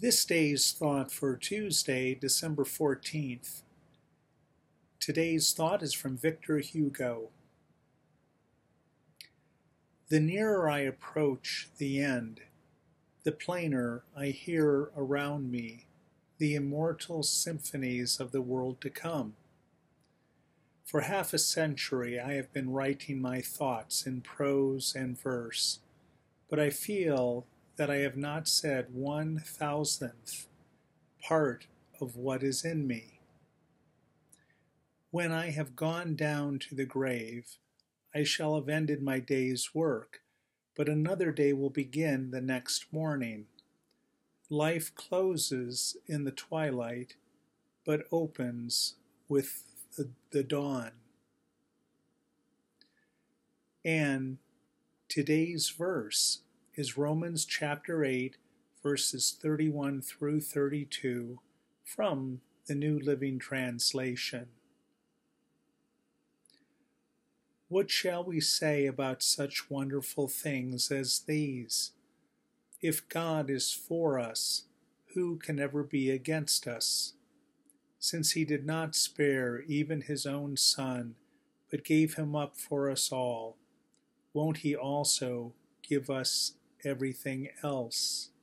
This day's thought for Tuesday, December 14th. Today's thought is from Victor Hugo. The nearer I approach the end, the plainer I hear around me the immortal symphonies of the world to come. For half a century I have been writing my thoughts in prose and verse, but I feel that I have not said 1,000th part of what is in me. When I have gone down to the grave, I shall have ended my day's work, but another day will begin the next morning. Life closes in the twilight, but opens with the dawn. And today's verse is Romans chapter 8, verses 31 through 32 from the New Living Translation. What shall we say about such wonderful things as these? If God is for us, who can ever be against us? Since he did not spare even his own Son, but gave him up for us all, won't he also give us everything else?